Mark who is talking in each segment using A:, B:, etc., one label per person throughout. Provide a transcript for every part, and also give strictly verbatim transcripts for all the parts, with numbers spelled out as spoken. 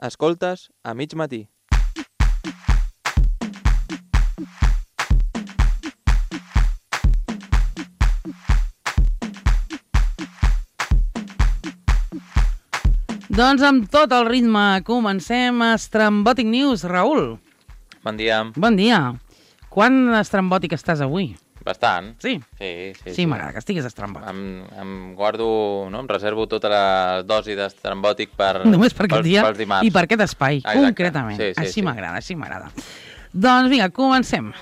A: Escoltes a mig matí.
B: Doncs amb tot el ritme comencem Estrambòtic News. Raül.
A: Bon dia.
B: Bon dia. Quan estrambòtic estàs avui?
A: Bastant.
B: Sí?
A: Sí, sí.
B: Sí, sí. M'agrada que estiguis estrambòtic.
A: Em, em guardo, no? Em reservo tota la dosi d'estrambòtic per,
B: Només per aquest
A: pels,
B: dia
A: pels dimarts.
B: i per aquest espai,
A: Exacte.
B: concretament.
A: Sí, sí,
B: així
A: sí.
B: m'agrada, així m'agrada. Doncs vinga, comencem.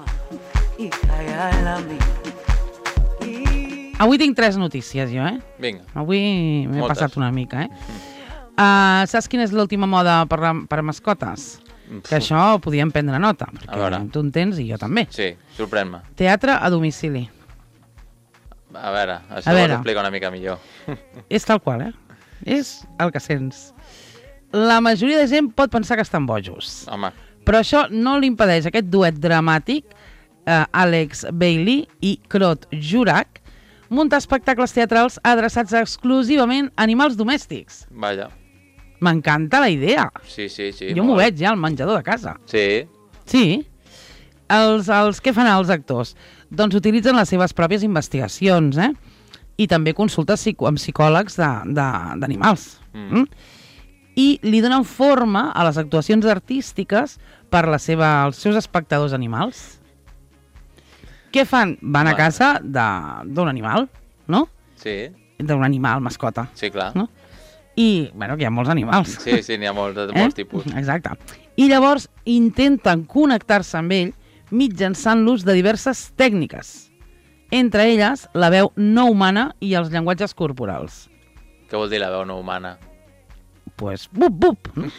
B: Avui tinc tres notícies, jo, eh?
A: Vinga.
B: Avui m'he
A: Moltes.
B: passat una mica, eh? Uh, saps quina és l'última moda per, a- per a mascotes? Que això podíem prendre nota,
A: A
B: perquè
A: veure.
B: tu en tens i jo també.
A: Sí, sorprèn-me.
B: Teatre a domicili.
A: A veure, això
B: A
A: ho
B: veure.
A: explica una mica millor.
B: És tal qual, eh? És el que sents. La majoria de gent pot pensar que estan bojos.
A: Home,
B: Però això no li impedeix aquest duet dramàtic, eh, Alex Bailey i Claude Jurac, muntar espectacles teatrals adreçats exclusivament a animals domèstics.
A: vaja.
B: M'encanta la idea.
A: Sí, sí, sí.
B: Jo m'ho
A: molt.
B: veig ja al menjador de casa.
A: Sí.
B: Sí. Els, els què fan els actors? Doncs utilitzen les seves pròpies investigacions, eh? I també consultes psico amb psicòlegs d'animals.
A: Mm.
B: Mm. I li donen forma a les actuacions artístiques per la seva, als seus espectadors animals. Què fan? Van a
A: Va.
B: casa de- d'un animal, no?
A: Sí,
B: D'un animal, mascota.
A: sí, clar.
B: No? I, bueno, que hi ha molts animals.
A: Sí, sí, n'hi ha molts, de molts tipus.
B: Exacte. I llavors intenten connectar-se amb ell mitjançant l'ús de diverses tècniques. Entre elles, la veu no humana i els llenguatges corporals.
A: Què vol dir la veu no humana?
B: Pues, bup, bup. no?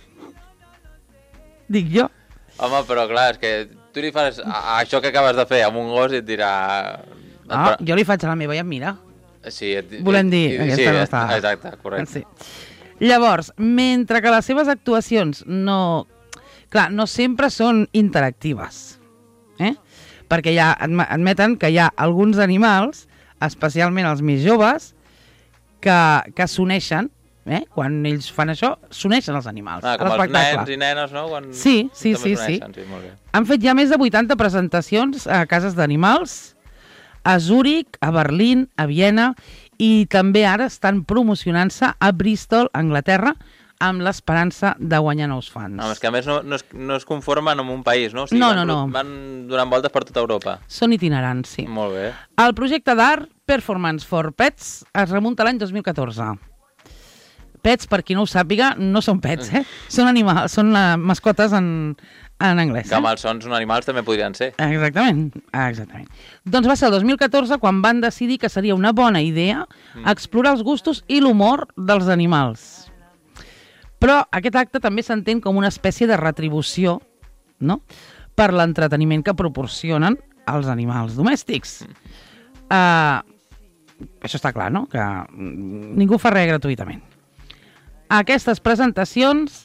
B: Dic jo.
A: Home, però clar, és que tu li fas a, a això que acabes de fer amb un gos i et dirà...
B: Ah, jo li faig a la meva i em mira.
A: Sí, et,
B: Volem dir,
A: i-
B: aquesta
A: sí,
B: no està...
A: Exacte, correcte.
B: Sí. Llavors, mentre que les seves actuacions no... Clar, no sempre són interactives, eh? Perquè ja adme- admeten que hi ha alguns animals, especialment els més joves, que, que s'uneixen, eh? Quan ells fan això, s'uneixen els animals.
A: Ah,
B: a
A: com els
B: l'espectacle.
A: nens i nenes, no? Quan
B: Sí, sí,
A: també
B: sí,
A: s'uneixen,
B: sí.
A: sí. Molt bé.
B: Han fet ja més de vuitanta presentacions a cases d'animals, a Zúrich, a Berlín, a Viena, i també ara estan promocionant-se a Bristol, Anglaterra, amb l'esperança de guanyar nous fans.
A: No, és que a més no, no, es, no es conformen amb un país, no? O sigui,
B: No,
A: van,
B: no, no.
A: Van donant voltes per tota Europa.
B: Són itinerants, sí.
A: Molt bé.
B: El projecte d'art Performance for Pets es remunta a l'any dos mil catorze. Pets, per qui no ho sàpiga, no són pets, eh? Són animals, són uh, mascotes en, en anglès.
A: Que
B: eh?
A: malsons animals també podrien ser.
B: Exactament, exactament. Doncs va ser el dos mil catorze quan van decidir que seria una bona idea explorar els gustos i l'humor dels animals. Però aquest acte també s'entén com una espècie de retribució, no?, per l'entreteniment que proporcionen els animals domèstics. Uh, això està clar, no?, que mm, ningú fa res gratuïtament. Aquestes presentacions,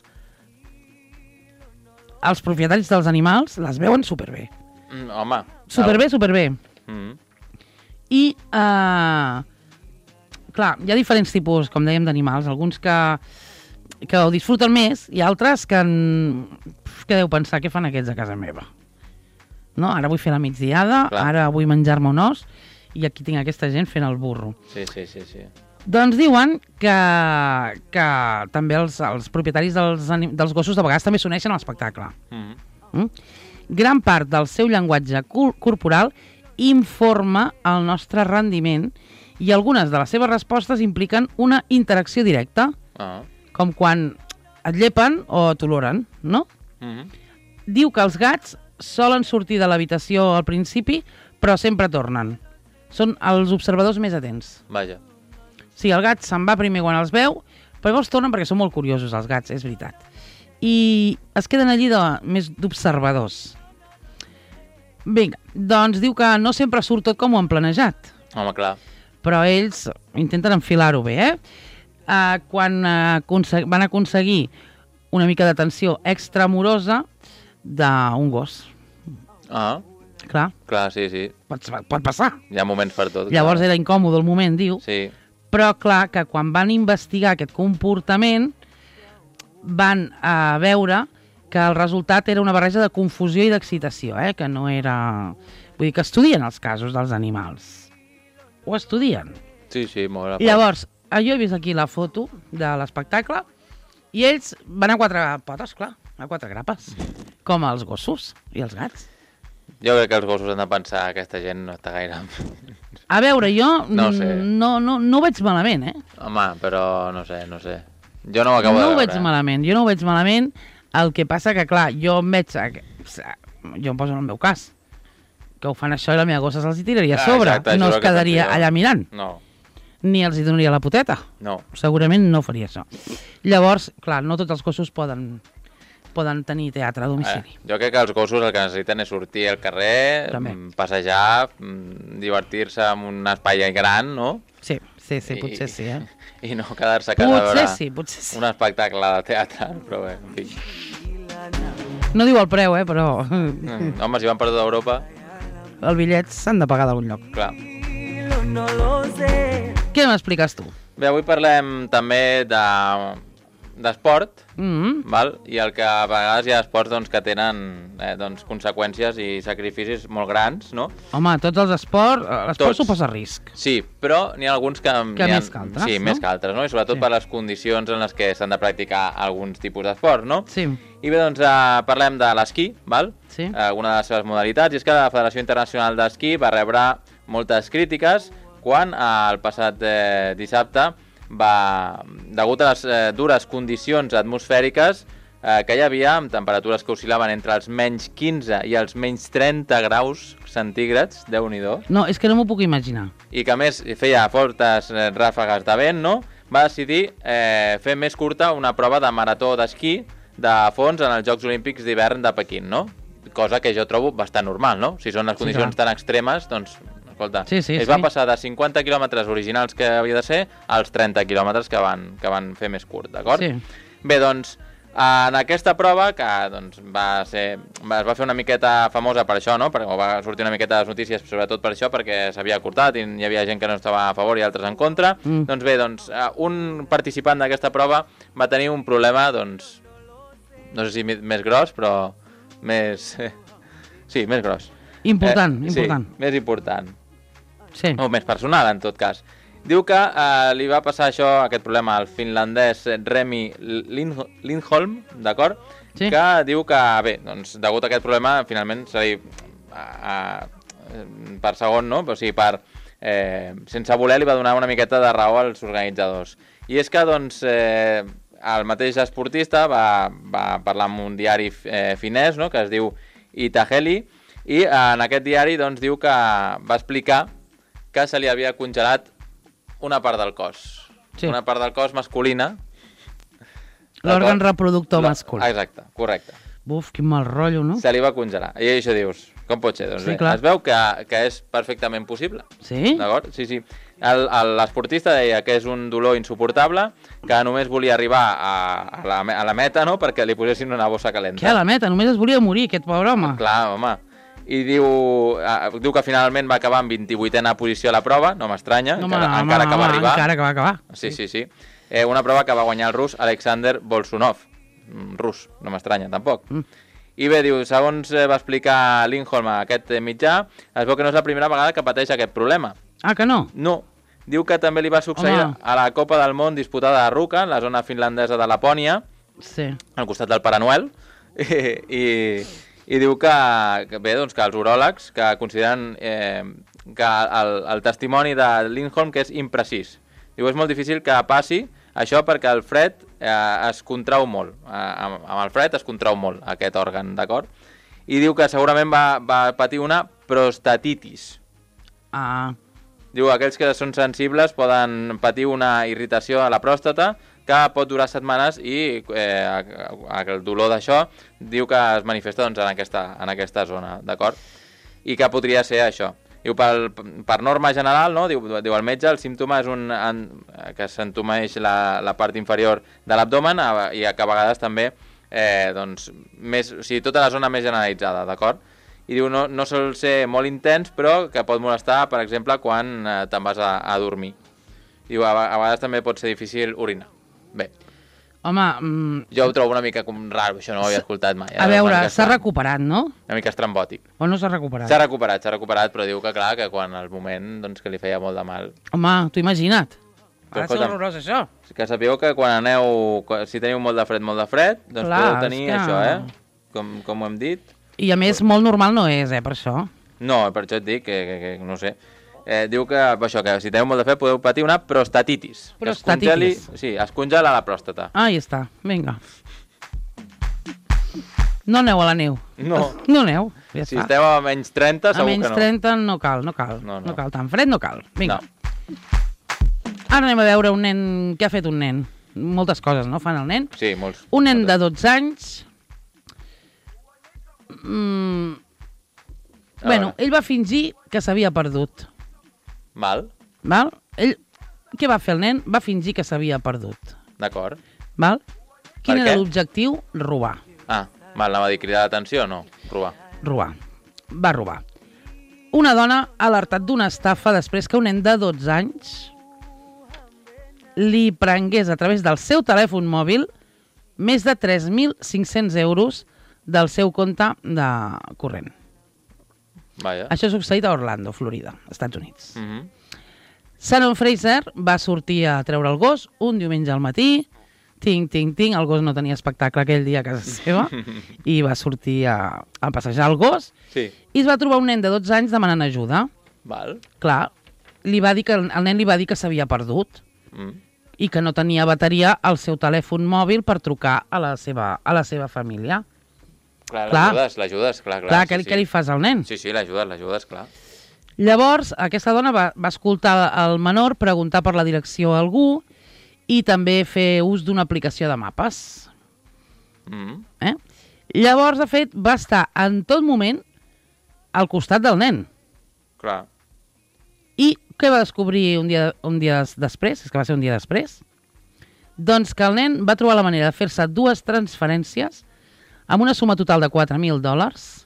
B: els propietaris dels animals les veuen superbé.
A: Mm, home.
B: Superbé, superbé.
A: Mm.
B: I, uh, clar, hi ha diferents tipus, com dèiem, d'animals. Alguns que, que ho disfruten més i altres que, en, que deu pensar què fan aquests a casa meva. No? Ara vull fer la migdiada,
A: Clar.
B: ara vull menjar-me un os i aquí tinc aquesta gent fent el burro.
A: Sí, sí, sí, sí.
B: Doncs diuen que, que també els, els propietaris dels, anim- dels gossos de vegades també s'uneixen a l'espectacle.
A: Mm.
B: Mm? Gran part del seu llenguatge cor- corporal informa el nostre rendiment i algunes de les seves respostes impliquen una interacció directa,
A: Ah.
B: com quan et llepen o t'oloren, no?
A: Mm.
B: Diu que els gats solen sortir de l'habitació al principi, però sempre tornen. Són els observadors més atents.
A: Vaja.
B: Sí, el gat se'n va primer quan els veu, però llavors tornen perquè són molt curiosos els gats, és veritat. I es queden allí de, més d'observadors. Vinga, doncs diu que no sempre surt tot com ho han planejat,
A: Home, clar.
B: però ells intenten enfilar-ho bé, eh? Uh, quan uh, aconseg van aconseguir una mica d'atenció extramorosa d'un gos.
A: Ah,
B: Clar,
A: clar, sí, sí.
B: pot, pot passar.
A: Hi ha moments per tot.
B: Llavors
A: clar.
B: era incòmode el moment, diu,
A: Sí.
B: però clar que quan van investigar aquest comportament van a veure que el resultat era una barreja de confusió i d'excitació, eh? Que no era... Vull dir que estudien els casos dels animals. Ho estudien.
A: Sí, sí, molt a
B: Llavors, jo he vist aquí la foto de l'espectacle i ells van a quatre potes, clar, a quatre grapes, com els gossos i els gats.
A: Jo crec que els gossos han de pensar que aquesta gent no està gaire...
B: A veure, jo
A: no, sé.
B: no, no, no ho veig malament, eh?
A: Home, però no sé, no sé. Jo no ho acabo
B: no
A: de veure.
B: No ho veig malament, jo no ho veig malament. El que passa que, clar, jo em veig... Jo em poso en el meu cas. Que ho fan això i la meva gossa se'ls tiraria a sobre.
A: Ah, exacte,
B: no es quedaria allà mirant.
A: No.
B: Ni els hi donaria la poteta.
A: No.
B: Segurament no faria això. Llavors, clar, no tots els gossos poden... poden tenir teatre a domicili.
A: Eh, jo crec que els gossos el que necessiten és sortir al carrer,
B: També.
A: passejar, divertir-se en un espai gran, no?
B: Sí, sí, sí, potser
A: I,
B: sí, eh?
A: I no quedar-se a casa
B: potser
A: a veure
B: sí, potser sí.
A: un espectacle de teatre, però bé, en fi.
B: No diu el preu, eh, però...
A: Mm, home, si van per tota Europa...
B: Els bitllets s'han de pagar d'algun lloc.
A: Clar.
B: Què m'expliques tu?
A: Bé, avui parlem també de... d'esport,
B: Mm-hmm.
A: val? I el que a vegades hi ha esports doncs, que tenen eh, doncs, conseqüències i sacrificis molt grans, no?
B: Home, tots els esports, l'esport
A: Tots.
B: suposa risc.
A: Sí, però n'hi ha alguns que...
B: Que
A: n'hi ha...
B: més que altres,
A: Sí,
B: no?
A: més que altres, no? I sobretot
B: Sí.
A: per les condicions en les que s'han de practicar alguns tipus d'esport, no?
B: Sí.
A: I bé, doncs eh, parlem de l'esquí, val?
B: Sí.
A: Eh, una de les seves modalitats, i és que la Federació Internacional d'Esquí va rebre moltes crítiques quan eh, el passat eh, dissabte va, degut a les eh, dures condicions atmosfèriques eh, que hi havia, amb temperatures que oscil·laven entre els menys quinze i els menys trenta graus centígrads, Déu-n'hi-do,
B: No, és que no m'ho puc imaginar.
A: i que a més feia fortes eh, ràfegues de vent, no? Va decidir eh, fer més curta una prova de marató d'esquí de fons en els Jocs Olímpics d'hivern de Pequín, no? Cosa que jo trobo bastant normal, no? Si són les
B: Sí,
A: condicions
B: clar.
A: tan extremes, doncs, escolta,
B: Sí, sí,
A: es
B: sí.
A: va passar de cinquanta quilòmetres originals que havia de ser als trenta quilòmetres que van, que van fer més curt, d'acord?
B: Sí.
A: Bé, doncs, en aquesta prova, que doncs, va ser, va, es va fer una miqueta famosa per això, no? Perquè va sortir una miqueta a les notícies, sobretot per això, perquè s'havia cortat i hi havia gent que no estava a favor i altres en contra.
B: Mm.
A: Doncs bé, doncs, eh, un participant d'aquesta prova va tenir un problema, doncs, no sé si mi- més gros, però més... sí, més gros.
B: Important,
A: Eh,
B: important.
A: Sí, més important.
B: Sí.
A: O més personal, en tot cas. Diu que eh, li va passar això, aquest problema, al finlandès Remi Lind Lindholm, d'acord?
B: Sí.
A: Que diu que, bé, doncs, degut a aquest problema, finalment se li... A, a, per segon, no? O sigui, per... Eh, sense voler li va donar una miqueta de raó als organitzadors. I és que, doncs, eh, el mateix esportista va, va parlar amb un diari eh, finès, no?, que es diu Itaheli, i eh, en aquest diari doncs, diu que va explicar que se li havia congelat una part del cos.
B: Sí.
A: Una part del cos masculina.
B: L'òrgan
A: D'acord?
B: reproductor
A: La-
B: masculí.
A: Exacte, correcte.
B: Buf, quin mal rotllo, no?
A: Se li va congelar. I això dius, com pot ser? Doncs
B: Sí,
A: bé,
B: clar.
A: es veu que, que és perfectament possible.
B: Sí?
A: D'acord? Sí, sí. El- el- L'esportista deia que és un dolor insuportable, que només volia arribar a, a, la, a la meta, no?, perquè li posessin una bossa calenta.
B: Què, a la meta? Només es volia morir, aquest pobre home.
A: Clar, home. I diu, eh, diu que finalment va acabar en vint-i-vuitena posició a la prova, no m'estranya,
B: No,
A: encara,
B: home,
A: encara que va
B: home,
A: arribar.
B: Encara que va acabar.
A: Sí, sí, sí. Eh, una prova que va guanyar el rus Alexander Bolsunov. Mm, Rus, no m'estranya, tampoc.
B: Mm.
A: I bé, diu, segons eh, va explicar Lindholm a aquest eh, mitjà, es veu que no és la primera vegada que pateix aquest problema.
B: Ah, que no?
A: No. Diu que també li va succeir
B: Home.
A: a la Copa del Món disputada a Ruka, en la zona finlandesa de Lapònia,
B: Sí.
A: al costat del Pare Noel, i, i, i diu que, que bé, doncs que els uròlegs que consideren eh, que el, el testimoni de Lindholm que és imprecís. Diu, és molt difícil que passi això perquè el fred eh, es contrau molt. Eh, amb, amb el fred es contrau molt aquest òrgan, d'acord? I diu que segurament va, va patir una prostatitis.
B: Ah,
A: Diu, aquells que són sensibles poden patir una irritació a la pròstata que pot durar setmanes i eh, el dolor d'això diu que es manifesta doncs, en, aquesta, en aquesta zona, d'acord? I que podria ser això. Diu, per, per norma general, no? diu, diu el metge, el símptoma és un, en, que s'entumeix la, la part inferior de l'abdomen i que a vegades també eh, doncs, més, o sigui, tota la zona més generalitzada, d'acord? I diu, no, no sol ser molt intens, però que pot molestar, per exemple, quan eh, te'n vas a, a dormir. Diu, a, a vegades també pot ser difícil orinar. Bé.
B: Home... Mm,
A: jo ho trobo una mica com raro, això no ho havia escoltat mai.
B: A veure, s'ha recuperat, no?
A: Una mica estrambòtic.
B: O no s'ha recuperat?
A: S'ha recuperat, s'ha recuperat, però diu que clar, que quan al moment, doncs que li feia molt de mal.
B: Home, t'ho imagina't.
A: Però,
B: Ha de ser horrorós, això.
A: Que sapigueu que quan aneu, si teniu molt de fred, molt de fred, doncs
B: Clar,
A: podeu tenir
B: que...
A: això, eh? Com, com ho hem dit.
B: I a més, molt normal no és, eh, per això.
A: No, per això et dic que, que, que no sé. Eh, diu que, això, que si teniu molt de fred podeu patir una prostatitis.
B: Prostatitis.
A: Es congeli, sí, es congela la pròstata.
B: Ah, ja està, vinga. No aneu a la neu.
A: No.
B: No aneu, ja
A: Si
B: està.
A: esteu a menys trenta,
B: A
A: segur
B: menys
A: que no.
B: trenta no cal, no cal.
A: No,
B: No,
A: no.
B: cal, tan fred no cal. Vinga.
A: No.
B: Ara anem a veure un nen... Què ha fet un nen? Moltes coses, no? Fan el nen.
A: Sí, molts.
B: Un nen de dotze anys... Mm... Bueno, ell va fingir que s'havia perdut.
A: Val,
B: Val? Ell... Què va fer el nen? Va fingir que s'havia perdut.
A: d'acord.
B: Val? Quin
A: Per
B: era
A: què?
B: l'objectiu? Robar.
A: Ah, val, anava a dir cridar l'atenció o no? Robar.
B: Robar. Va robar. Una dona ha alertat d'una estafa després que un nen de dotze anys li prengués a través del seu telèfon mòbil més de tres mil cinc-cents euros del seu compte de corrent.
A: Vaja.
B: Això ha succeït a Orlando, Florida, Estats Units.
A: Mm -hmm.
B: Sharon Fraser va sortir a treure el gos un diumenge al matí. Ting, ting, ting. El gos no tenia espectacle aquell dia a casa seva i va sortir a, a passejar el gos
A: Sí,
B: i es va trobar un nen de dotze anys demanant ajuda.
A: val.
B: Clar, li va dir que, el nen li va dir que s'havia perdut
A: Mm.
B: i que no tenia bateria al seu telèfon mòbil per trucar a la seva, a la seva família.
A: Clar,
B: Clar.
A: l'ajudes, l'ajudes, clar, clar.
B: Clar,
A: sí,
B: què,
A: sí.
B: què li fas al nen?
A: Sí, sí, l'ajudes, l'ajudes, clar.
B: Llavors, aquesta dona va, va escoltar el menor preguntar per la direcció a algú i també fer ús d'una aplicació de mapes.
A: Mm.
B: Eh? Llavors, de fet, va estar en tot moment al costat del nen.
A: Clar.
B: I què va descobrir un dia, un dia després? És que va ser un dia després. Doncs que el nen va trobar la manera de fer-se dues transferències amb una suma total de quatre mil dòlars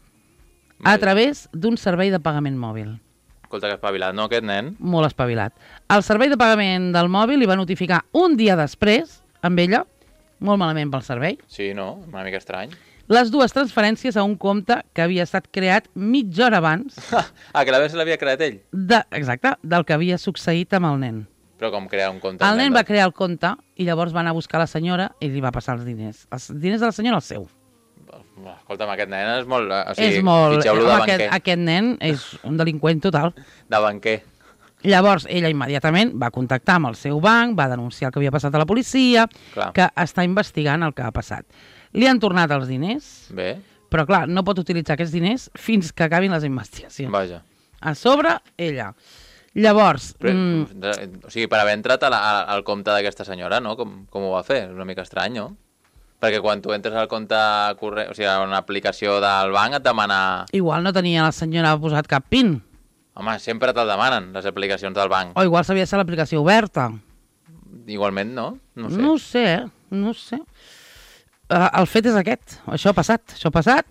B: a
A: Vaja.
B: través d'un servei de pagament mòbil.
A: Escolta, que espavilat, no, aquest nen?
B: Molt espavilat. El servei de pagament del mòbil li va notificar un dia després, amb ella, molt malament pel servei,
A: Sí, no? Una mica estrany.
B: les dues transferències a un compte que havia estat creat mitja hora abans
A: Ah, que l'havia l'havia creat ell?
B: de, exacte, del que havia succeït amb el nen.
A: Però com crear un compte?
B: El nen
A: de-
B: va crear el compte i llavors va anar a buscar la senyora i li va passar els diners. Els diners de la senyora, el seu.
A: Escolta'm, aquest nen és molt... O sigui,
B: és molt...
A: fitxeu-lo de
B: home,
A: banquer.
B: aquest, aquest nen és un delinqüent total.
A: De banquer.
B: Llavors, ella immediatament va contactar amb el seu banc, va denunciar el que havia passat a la policia,
A: Clar.
B: que està investigant el que ha passat. Li han tornat els diners,
A: Bé,
B: però clar, no pot utilitzar aquests diners fins que acabin les investigacions.
A: vaja.
B: A sobre, ella. Llavors,
A: Però,
B: mm,
A: de- o sigui, per haver entrat a la, a, al compte d'aquesta senyora, no? Com, com ho va fer? És una mica estrany, no? Perquè quan tu entres al compte corrent, o sigui, a una aplicació del banc et demana...
B: igual no tenia la senyora posat cap PIN,
A: Home, sempre te'l demanen, les aplicacions del banc.
B: o igual sabia ser l'aplicació oberta.
A: Igualment, no? No ho sé.
B: No ho sé, eh? No ho sé. Uh, el fet és aquest. Això ha passat. Això ha passat.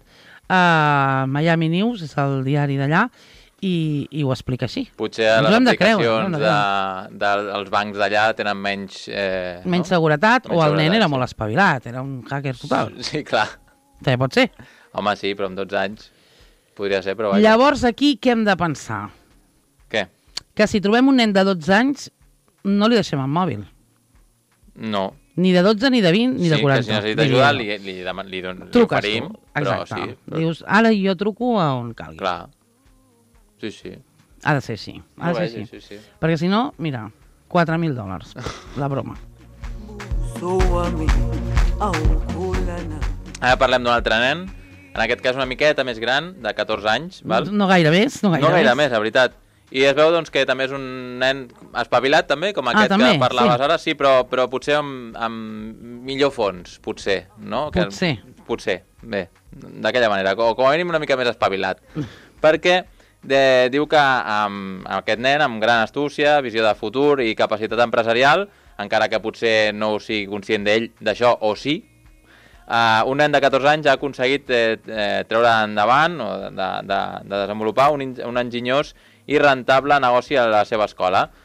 B: Uh, Miami News és el diari d'allà i, i ho explica així.
A: Potser
B: Ens
A: les
B: ho hem de creure,
A: aplicacions
B: no? No,
A: de, de, dels bancs d'allà tenen menys... Eh,
B: Menys
A: no?
B: seguretat,
A: Menys
B: o el nen
A: seguretat,
B: era
A: sí.
B: molt espavilat, era un hacker total.
A: Sí, clar.
B: També pot ser.
A: Home, sí, però amb dotze anys podria ser, però vaja.
B: Llavors, aquí què hem de pensar?
A: Què?
B: Que si trobem un nen de dotze anys, no li deixem el mòbil.
A: No.
B: Ni de dotze, ni de vint, ni de
A: Sí,
B: quaranta.
A: que si necessita
B: diria
A: ajuda
B: jo.
A: li, li, li, li, don- li
B: Truques
A: oferim,
B: tu.
A: però
B: Exacte.
A: sí. Però,
B: Dius, ara jo truco a on calgui.
A: clar. Sí, sí.
B: Ha de ser així. Ha de
A: No,
B: ser
A: vaja,
B: així.
A: sí, sí.
B: Perquè si no, mira, quatre mil dòlars. La broma.
A: Ara parlem d'un altre nen, en aquest cas una miqueta més gran, de catorze anys, val?
B: No gaire més, no gaire,
A: No gaire més, la veritat. I es veu doncs, que també és un nen espavilat, també, com aquest
B: també,
A: que parlaves
B: sí.
A: ara, sí, però, però potser amb, amb millor fons, potser, no? Que-
B: Potser.
A: Potser, bé, d'aquella manera, o com a mínim una mica més espavilat. Perquè de, diu que amb, amb aquest nen, amb gran astúcia, visió de futur i capacitat empresarial, encara que potser no ho sigui conscient d'ell d'això, o sí, uh, un nen de catorze anys ha aconseguit eh, eh, treure endavant o de, de, de desenvolupar un, un enginyós i rentable negoci a la seva escola.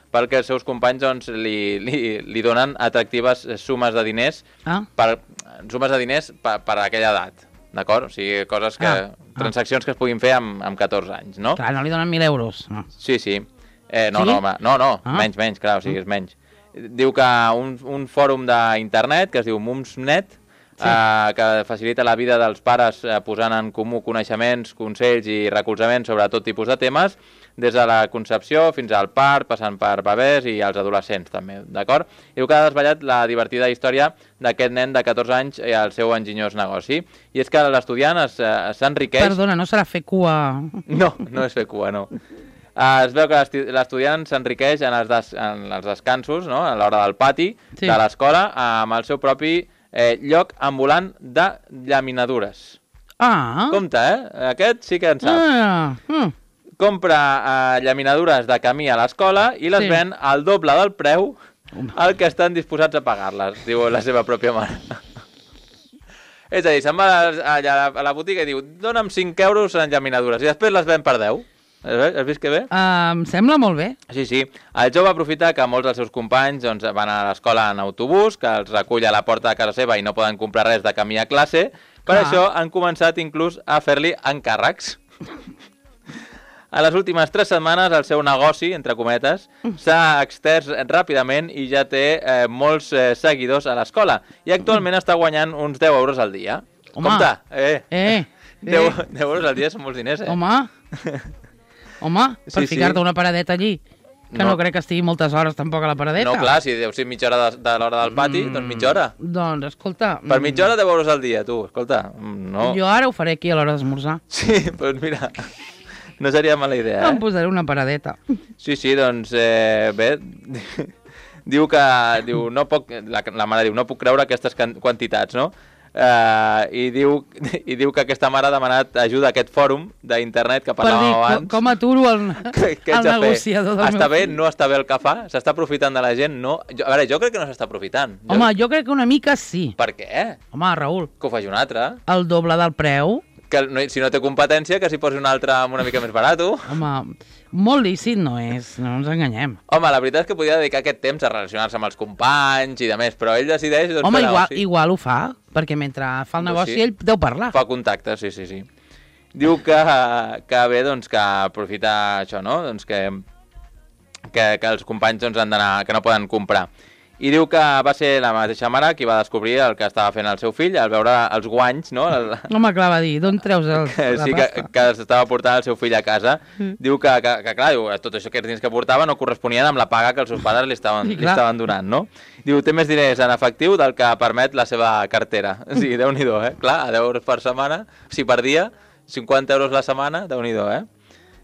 A: perquè els seus companys doncs, li, li, li donen atractives sumes de diners,
B: Ah.
A: per, sumes de diners per, per aquella edat, d'acord? O sigui, coses que...
B: Ah.
A: transaccions que es puguin fer amb, amb catorze anys, no?
B: Clar, no li donen mil euros. No.
A: Sí, sí. Eh, no,
B: Sí?
A: no, home, no, no,
B: Ah.
A: menys, menys, clar, o sigui, és menys. Diu que un, un fòrum d'internet que es diu Mumsnet, sí. eh, que facilita la vida dels pares eh, posant en comú coneixements, consells i recolzaments sobre tot tipus de temes, des de la concepció fins al part, passant per bebès i els adolescents també, d'acord? Diu que ha desvetllat la divertida història d'aquest nen de catorze anys i el seu enginyós negoci. I és que l'estudiant s'enriqueix...
B: Perdona, no serà fer cua...
A: No, no és fer cua, no. Uh, es veu que l'estudiant s'enriqueix en, els des, en els descansos, no? A l'hora del pati
B: Sí.
A: de l'escola, amb el seu propi eh, lloc ambulant de llaminadures.
B: Ah!
A: Compte, eh? Aquest sí que en sap.
B: Ah, mm.
A: Compra eh, llaminadures de camí a l'escola i les
B: Sí.
A: ven al doble del preu al que estan disposats a pagar-les, diu la seva pròpia mare. És a dir, se'n va allà a la botiga i diu dona'm cinc euros en llaminadures i després les ven per deu. Has vist que bé?
B: Uh, em sembla molt bé.
A: Sí, sí. El jove aprofita que molts dels seus companys doncs, van a l'escola en autobús, que els recull a la porta de casa seva i no poden comprar res de camí a classe. Per
B: Clar.
A: això han començat inclús a fer-li encàrrecs. A les últimes tres setmanes el seu negoci, entre cometes, s'ha extès ràpidament i ja té eh, molts eh, seguidors a l'escola. I actualment està guanyant uns deu euros al dia.
B: Home.
A: Compte! Eh!
B: Eh,
A: deu,
B: eh.
A: deu euros al dia són molts diners, eh?
B: Home, home, per
A: Sí, sí.
B: ficar-te una paradeta allí, que no.
A: No.
B: no crec que estigui moltes hores tampoc a la paradeta.
A: No, clar, si deu ser mitja hora de, de l'hora del pati,
B: Mm,
A: doncs mitja hora.
B: Doncs, escolta...
A: Per
B: mm,
A: mitja hora deu euros al dia, tu, escolta. mm, No.
B: Jo ara ho faré aquí a l'hora d'esmorzar.
A: Sí, doncs mira, no seria mala idea,
B: Em
A: eh?
B: posaré una paradeta.
A: Sí, sí, doncs, eh, bé, diu que, diu, no puc, la, la mare diu, no puc creure aquestes can- quantitats, no? Uh, i, diu, I diu que aquesta mare ha demanat ajuda a aquest fòrum d'internet que
B: Per dir,
A: parlàvem
B: co-
A: abans.
B: com aturo el,
A: Què, què haig
B: el
A: de fer?
B: negociador del
A: Està
B: meu
A: bé,
B: fill.
A: no està bé el que fa? S'està aprofitant de la gent? No. Jo, a veure, jo crec que no s'està aprofitant. Jo-
B: Home, jo crec que una mica sí.
A: Per què?
B: Home, Raül,
A: Que ho faci un altre?
B: el doble del preu,
A: Que no, si no té competència, que s'hi posi un altre amb una mica més barat.
B: home, molt lícit no és, no ens enganyem.
A: Home, la veritat és que podia dedicar aquest temps a relacionar-se amb els companys i de més, però ell decideix... Doncs,
B: Home,
A: fer
B: igual,
A: negoci.
B: igual ho fa, perquè mentre fa el
A: Doncs
B: negoci
A: sí.
B: ell deu parlar.
A: Fa contacte, sí, sí, sí. Diu que, que bé, doncs, que aprofita això, no? Doncs que, que, que els companys doncs, han d'anar, que no poden comprar. I diu que va ser la mateixa mare qui va descobrir el que estava fent el seu fill al veure els guanys, no? El,
B: Home, clar, va dir, d'on treus el,
A: que,
B: la
A: sí, que,
B: pasta?
A: que s'estava portant el seu fill a casa.
B: Mm.
A: Diu que, que, que, clar, diu, tot això que dins que portava no corresponien amb la paga que els seus pares li estaven,
B: Sí,
A: li
B: clar.
A: estaven donant, no? Diu, té més diners en efectiu del que permet la seva cartera. O sigui, déu-n'hi-do, eh? Clar, a deu euros per setmana, o sigui, per dia, cinquanta euros la setmana, déu-n'hi-do, eh?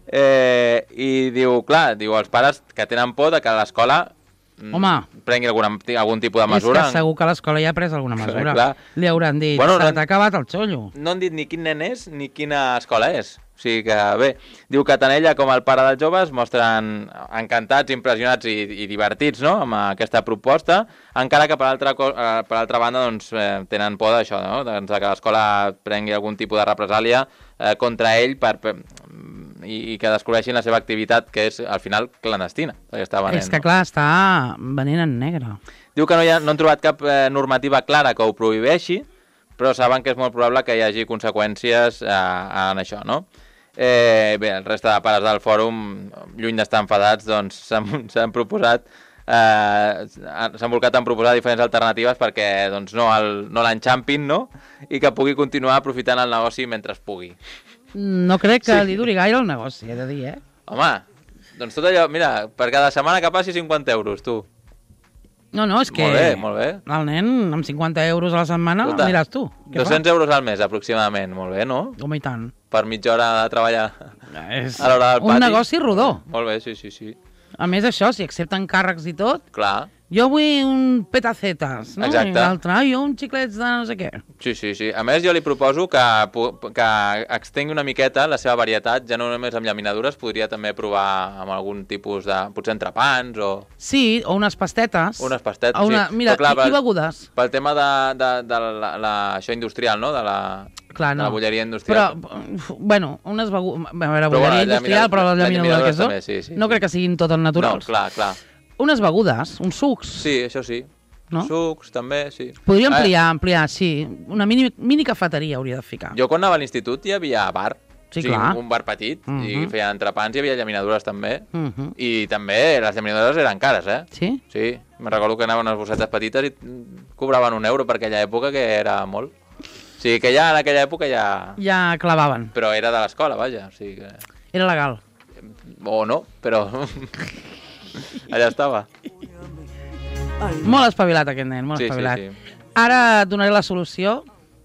A: eh? I diu, clar, diu, els pares que tenen por de que a l'escola mm,
B: Home.
A: prengui alguna, algun tipus de
B: És
A: mesura.
B: que segur que l'escola ja ha pres alguna mesura.
A: clar.
B: Li hauran dit,
A: Bueno,
B: se
A: no-
B: t'ha acabat el xollo.
A: No han dit ni quin nen és ni quina escola és. O sigui que, bé, diu que tant ella com el pare dels joves mostren encantats, impressionats i, i divertits, no?, amb aquesta proposta, encara que per altra, co- eh, per altra banda doncs, eh, tenen por d'això, no?, doncs, de que l'escola prengui algun tipus de represàlia eh, contra ell per, per, i, i que descobreixin la seva activitat, que és, al final, clandestina. Que està venent,
B: És que,
A: no?
B: clar, està venent en negre.
A: Diu que no, hi ha, no han trobat cap eh, normativa clara que ho prohibeixi, però saben que és molt probable que hi hagi conseqüències eh, en això, no? Eh, bé, el reste de pares del fòrum, lluny d'estar enfadats, doncs s'han s'han proposat, eh, s'han volcat en proposar diferents alternatives perquè doncs, no el- no l'enxampin, no? I que pugui continuar aprofitant el negoci mentre es pugui.
B: No crec que
A: Sí.
B: li duri gaire el negoci, he de dir, eh?
A: Home, doncs tot allò, mira, per cada setmana que passi cinquanta euros, tu.
B: No, no, és que...
A: Molt bé, molt bé.
B: El nen, amb cinquanta euros a la setmana,
A: Escolta,
B: mires tu. Què
A: dos-cents euros al mes, aproximadament, molt bé, no?
B: fa? Home, i tant.
A: Per mitja hora de treballar
B: És
A: a l'hora del pati.
B: un negoci rodó.
A: Molt bé, sí, sí, sí.
B: A més, això, si accepten càrrecs i tot,
A: Clar,
B: jo vull un petacetes, no?
A: Exacte.
B: I l'altre, "Ai, jo un xiclets de no sé què.
A: sí, sí, sí. A més, jo li proposo que, pu- que extengui una miqueta la seva varietat, ja no només amb llaminadures, podria també provar amb algun tipus de... potser entrepans o
B: Sí, o unes pastetes.
A: unes pastetes.
B: O una,
A: sí.
B: mira,
A: Però, clar,
B: i, i
A: pel-
B: begudes.
A: Pel tema de, de, de la, la, això industrial, no?, de la,
B: Clar,
A: de
B: no.
A: la bolleria industrial.
B: Però, uf, bueno, unes begudes... A veure,
A: Però,
B: bolleria
A: bueno,
B: industrial,
A: llaminadures-
B: però la llaminadura que
A: llaminadures
B: són,
A: també, sí, sí,
B: no
A: sí.
B: crec que siguin totes
A: No,
B: naturals.
A: clar, clar.
B: unes begudes, uns sucs.
A: Sí, això sí.
B: No?
A: Sucs, també, sí.
B: Podria ampliar, ampliar, sí. Una mini, mini cafeteria hauria de ficar.
A: Jo quan anava a l'institut hi havia bar.
B: Sí,
A: o sigui,
B: clar.
A: un bar petit, uh -huh. i
B: Mhm.
A: feien entrepans, hi havia llaminadures també,
B: Uh -huh.
A: i també les llaminadures eren cares, eh?
B: Sí?
A: Sí, me'n recordo que anaven unes bossetes petites i cobraven un euro per aquella època, que era molt. O sigui, que ja en aquella època ja...
B: Ja clavaven.
A: Però era de l'escola, vaja, o sigui que...
B: Era legal.
A: O no, però... allà estava.
B: Molt espavilat aquest nen, molt
A: Sí, sí,
B: espavilat.
A: sí.
B: Ara et donaré la solució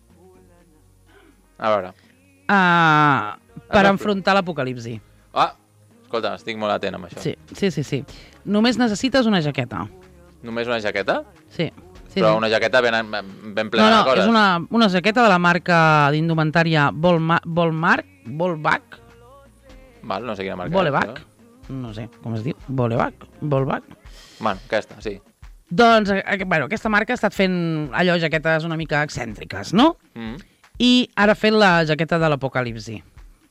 A: A veure...
B: uh, per
A: Ara-
B: enfrontar l'apocalipsi.
A: Ah, escolta, estic molt atent amb això.
B: Sí, sí, sí, sí. Només necessites una jaqueta.
A: Només una jaqueta?
B: Sí. sí
A: Però
B: sí.
A: una jaqueta ben, ben
B: No,
A: plena
B: no,
A: de coses.
B: és una, una jaqueta de la marca d'indumentària Volma, Volmark, Volvac,
A: Val, no sé quina marca.
B: Volevac,
A: és,
B: no sé com es diu, Volevac, Volvac.
A: no? Bueno, aquesta, sí.
B: Doncs, eh, bueno, aquesta marca ha estat fent allò jaquetes una mica excèntriques, no?
A: Mm.
B: I ara ha fet la jaqueta de l'apocalipsi.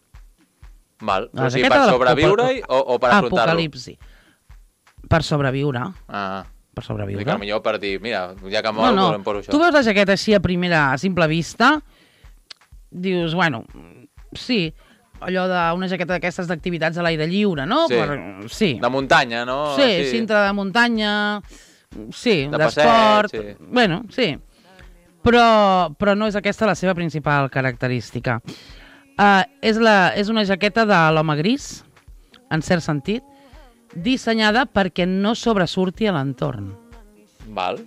A: Val,
B: La
A: però sí,
B: jaqueta
A: per
B: de la-
A: sobreviure-hi o, o per afrontar-lo?
B: Apocalipsi. Per sobreviure,
A: Ah,
B: per
A: vull
B: sobreviure.
A: que millor per dir, mira, ja que
B: No,
A: moro,
B: no,
A: doncs em poso això.
B: tu veus la jaqueta així a primera, a simple vista, dius, bueno, sí, allò d'una jaqueta d'aquestes d'activitats a l'aire lliure, no?
A: Sí.
B: Per, sí.
A: De muntanya, no?
B: Sí, cintre de muntanya, sí,
A: De
B: d'esport,
A: passeig, sí.
B: bueno, sí. Però, però no és aquesta la seva principal característica. Uh, és, la, és una jaqueta de l'home gris, en cert sentit, dissenyada perquè no sobresurti a l'entorn.
A: Val.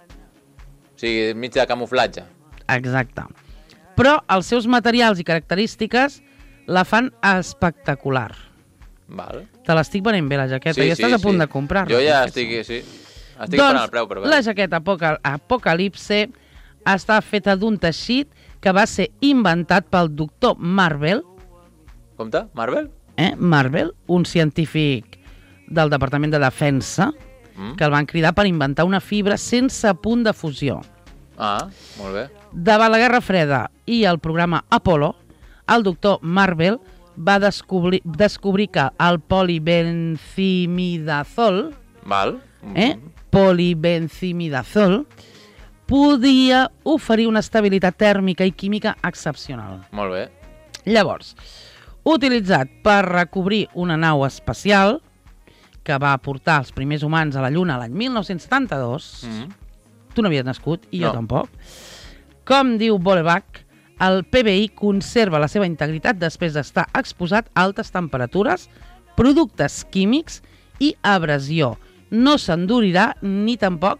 A: O sigui, mig de camuflatge.
B: Exacte. Però els seus materials i característiques la fan espectacular.
A: Val.
B: Te l'estic venent bé, la jaqueta, i estàs a punt de comprar-la.
A: Jo ja
B: confesso.
A: estic, sí. Estic
B: Doncs,
A: esperant el preu per veure.
B: la jaqueta Apocal Apocalipse està feta d'un teixit que va ser inventat pel doctor Marvel,
A: Compte, Marvel?
B: eh? Marvel, un científic del Departament de Defensa,
A: Mm.
B: que el van cridar per inventar una fibra sense punt de fusió.
A: Ah, molt bé.
B: Davant la Guerra Freda i el programa Apollo, el doctor Marvel va descobrir, descobrir que el polibenzimidazol,
A: Val.
B: eh? polibenzimidazol, podia oferir una estabilitat tèrmica i química excepcional.
A: Molt bé.
B: Llavors, utilitzat per recobrir una nau espacial que va portar els primers humans a la Lluna l'any mil nou-cents setanta-dos,
A: Mm.
B: tu no havies nascut, i
A: No.
B: jo tampoc, com diu Volevac, el P B I conserva la seva integritat després d'estar exposat a altes temperatures, productes químics i abrasió. No s'endurirà ni tampoc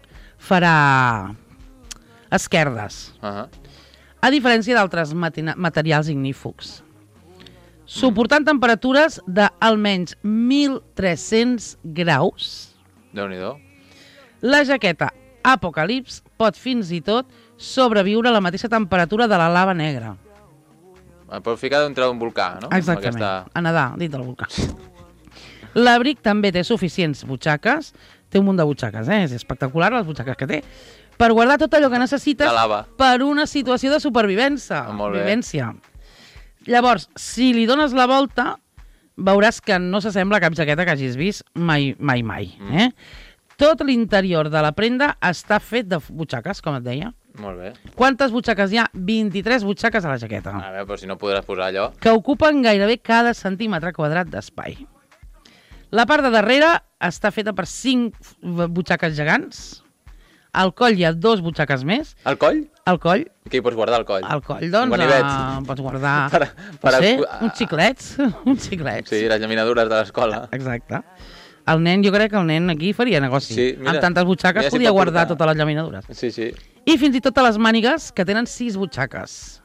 B: farà esquerdes,
A: Uh -huh.
B: a diferència d'altres matina- materials ignífugs. Suportant temperatures d'almenys mil tres-cents graus,
A: Déu-n'hi-do.
B: la jaqueta Apocalypse pot fins i tot sobreviure a la mateixa temperatura de la lava negra.
A: El pot ficar dintre d'un volcà, no?
B: Exactament,
A: Aquesta...
B: a nedar dins del volcà. L'abric també té suficients butxaques, té un munt de butxaques, eh? És espectacular les butxaques que té, per guardar tot allò que necessites
A: De lava.
B: per una situació de supervivència.
A: Ah, molt bé.
B: Vivència. Llavors, si li dones la volta, veuràs que no s'assembla a cap jaqueta que hagis vist mai, mai, mai.
A: Mm.
B: Eh? Tot l'interior de la prenda està fet de butxaques, com et deia.
A: Molt bé.
B: Quantes butxaques hi ha? vint-i-tres butxaques a la jaqueta,
A: A veure, però si no podràs posar allò...
B: que ocupen gairebé cada centímetre quadrat d'espai. La part de darrere està feta per cinc butxaques gegants. Al coll hi ha dos butxaques més.
A: Al coll?
B: Al coll,
A: Què hi pots guardar al coll?
B: al coll, doncs,
A: Guanivets.
B: uh, pots guardar,
A: Per- per
B: no sé,
A: a-
B: uns xiclets, uns xiclets.
A: Sí, les llaminadures de l'escola.
B: Exacte. El nen, jo crec que el nen aquí faria negoci.
A: Sí, mira,
B: Amb tantes butxaques
A: mira si
B: podia
A: pot
B: guardar
A: portar.
B: totes les llaminadures.
A: Sí, sí.
B: I fins i tot a les mànigues, que tenen sis butxaques.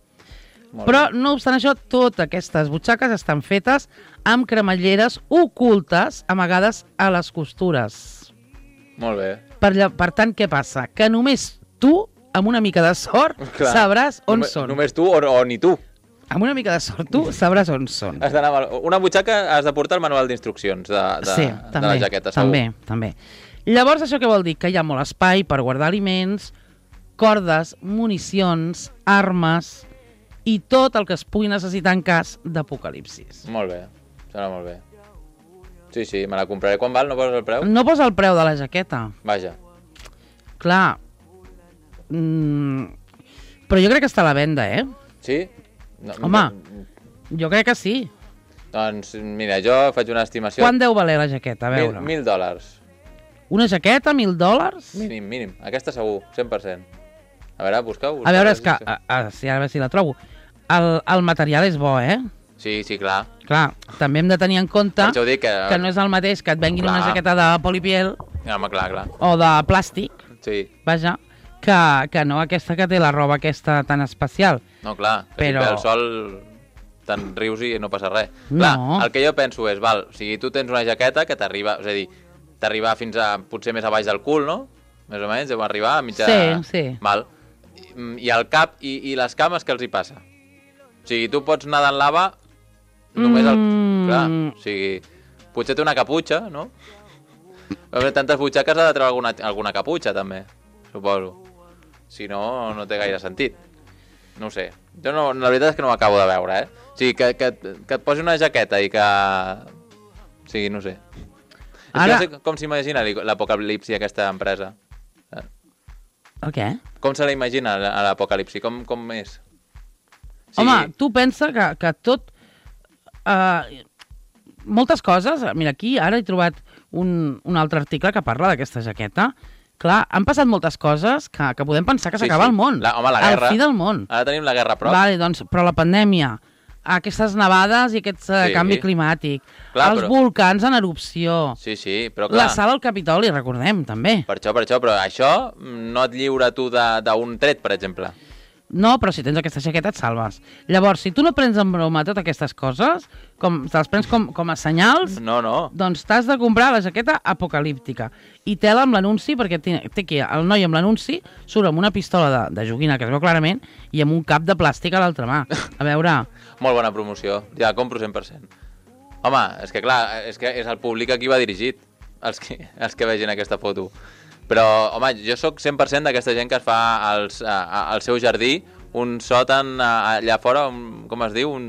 A: Molt
B: Però,
A: bé.
B: no obstant això, totes aquestes butxaques estan fetes amb cremalleres ocultes amagades a les costures.
A: Molt bé.
B: Per, lla- per tant, què passa? Que només tu, amb una mica de sort,
A: Clar.
B: sabràs on
A: només,
B: són.
A: Només tu o, o ni tu.
B: Amb una mica de sort, tu sabràs on són.
A: Has d'anar amb el- una butxaca has de portar el manual d'instruccions de, de,
B: sí,
A: de
B: també,
A: la jaqueta, segur.
B: també, també. Llavors, això què vol dir? Que hi ha molt espai per guardar aliments, cordes, municions, armes i tot el que es pugui necessitar en cas d'apocalipsis.
A: Molt bé, serà molt bé. Sí, sí, me la compraré. Quan val? No poses el preu?
B: No posa el preu de la jaqueta.
A: Vaja.
B: Clar. Mm, però jo crec que està a la venda, eh?
A: Sí? No,
B: Home,
A: no,
B: jo crec que sí.
A: doncs, mira, jo faig una estimació...
B: Quant deu valer la jaqueta? A veure.
A: Mil, mil dòlars.
B: Una jaqueta, mil dòlars?
A: Mínim, mínim. Aquesta segur, cent per cent. A veure, busqueu.
B: A veure, és que... A, a, sí, a veure si la trobo. El, el material és bo, eh?
A: Sí, sí, clar.
B: Clar, també hem de tenir en compte
A: Per això ho dic que...
B: que no és el mateix que et venguin
A: Clar.
B: una jaqueta de polipiel
A: No, home, clar, clar.
B: o de plàstic,
A: Sí.
B: vaja, que, que no aquesta que té la roba aquesta tan especial.
A: No, clar, que
B: Però-
A: si ve el sol te'n rius i no passa res.
B: No.
A: Clar, el que jo penso és, val, o sigui, tu tens una jaqueta que t'arriba, és a dir, t'arriba fins a, potser més a baix del cul, no? Més o menys, deu arribar a mitja...
B: Sí, sí.
A: Val. I, i el cap i, i les cames, què els hi passa? O sigui, tu pots nedar en lava, només el...
B: Mm.
A: Clar, o sigui, potser té una caputxa, no? Però tantes butxaques ha de treure alguna, alguna caputxa, també, suposo. Si no, no té gaire sentit. No ho sé. Jo no, la veritat és que no ho acabo de veure, eh? O sigui, que, que, que et posi una jaqueta i que... O sigui, no sé. És
B: Ara-
A: que no sé com s'imagina l'apocalipsi aquesta empresa.
B: El què?
A: Com se la imagina a l'apocalipsi? Com, com és?
B: Sí. Home, tu pensa que, que tot... Uh, moltes coses... Mira, aquí ara he trobat un, un altre article que parla d'aquesta jaqueta. Clar, han passat moltes coses que, que podem pensar que
A: Sí,
B: s'acaba
A: sí.
B: el món.
A: La- home, la guerra.
B: El fi del món.
A: Ara tenim la guerra a prop.
B: Vale, doncs, però la pandèmia, aquestes nevades i aquest uh,
A: Sí.
B: canvi climàtic,
A: Clar,
B: els
A: però-
B: volcans en erupció,
A: Sí, sí, però clar...
B: la sala al Capitoli, recordem, també.
A: Per això, per això, però això no et lliura tu de- d'un tret, per exemple.
B: No, però si tens aquesta jaqueta et salves. Llavors, si tu no prens en broma totes aquestes coses, com te les prens com, com a senyals,
A: No, no.
B: doncs t'has de comprar la jaqueta apocalíptica. I tela amb l'anunci, perquè té, té aquí el noi amb l'anunci, surt amb una pistola de, de joguina, que es veu clarament, i amb un cap de plàstic a l'altra mà. A veure...
A: Molt bona promoció. Ja, compro cent per cent. Home, és que clar, és que és el públic a qui va dirigit, els que, els que vegin aquesta foto. Però, home, jo sóc cent per cent d'aquesta gent que es fa als, a, a, al seu jardí un sòtan a, allà fora, un, com es diu, un,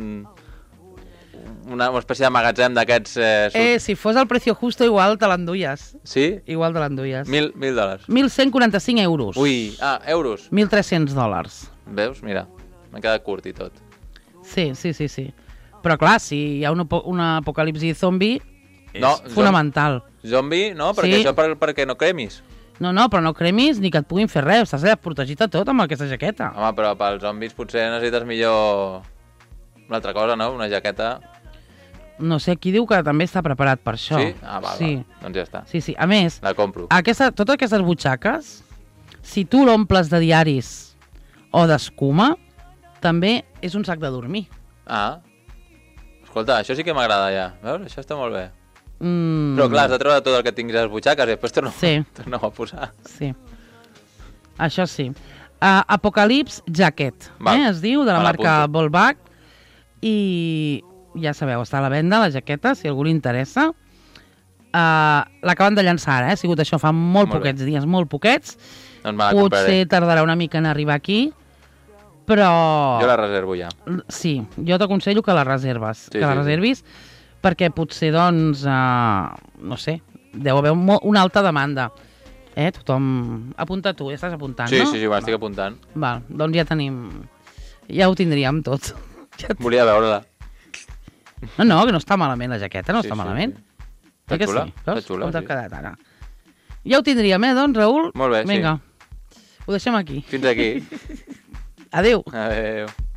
A: una, una espècie de magatzem d'aquests... Eh, sud-
B: Eh, si fos el precio justo, igual te l'enduies.
A: Sí?
B: Igual te l'enduies.
A: Mil, mil dòlars.
B: mil cent quaranta-cinc euros.
A: Ui, ah, euros.
B: mil tres-cents dòlars.
A: Veus? Mira, m'he quedat curt i tot.
B: Sí, sí, sí, sí. Però clar, si hi ha una, apo- una apocalipsi zombi, és
A: No,
B: fonamental.
A: Zombi, no? Perquè
B: Sí.
A: això per, perquè no cremis.
B: No, no, però no cremis ni que et puguin fer res. Estàs allà protegit a tot amb aquesta jaqueta.
A: Home, però pels zombis potser necessites millor una altra cosa, no? Una jaqueta...
B: No sé, aquí diu que també està preparat per això.
A: Sí? Ah, val,
B: sí.
A: val. Doncs ja està.
B: Sí, sí. A més,
A: La compro.
B: aquesta, totes aquestes butxaques, si tu l'omples de diaris o d'escuma, també és un sac de dormir.
A: Ah. Escolta, això sí que m'agrada ja. Veus? Això està molt bé.
B: Mm,
A: Però clar, has de treure tot el que tinguis a les butxaques i després torno,
B: Sí.
A: torno a posar.
B: Sí. Això sí. Uh, Apocalypse Jacket,
A: Val.
B: eh, es diu, de la
A: Me
B: marca
A: l'apunto.
B: Volbach. I ja sabeu, està a la venda, la jaqueta, si algú li interessa. Uh, L'acaben de llançar ara, eh? Ha sigut això fa molt,
A: Molt
B: poquets dies, molt poquets.
A: Doncs me la
B: Potser
A: compraré.
B: tardarà una mica en arribar aquí, però...
A: Jo la reservo ja.
B: Sí, jo t'aconsello que la reserves,
A: Sí,
B: que la
A: sí, sí.
B: reservis, perquè potser, doncs, uh, no sé, deu haver un, una alta demanda. Eh, tothom... Apunta tu, ja estàs apuntant,
A: Sí,
B: no?
A: sí, sí, me l'estic apuntant.
B: Val, doncs ja tenim... Ja ho tindríem tot. Ja t-
A: Volia veure-la.
B: No, no, que no està malament la jaqueta, no
A: Sí,
B: està
A: sí,
B: malament.
A: sí.
B: Eh
A: Està
B: que
A: xula,
B: sí?
A: està
B: Veus?
A: xula,
B: Com t'ha
A: sí.
B: quedat ara? Ja ho tindríem, eh, doncs, Raül?
A: Molt bé, sí.
B: Vinga, ho deixem aquí.
A: Fins aquí.
B: Adéu.
A: Adéu.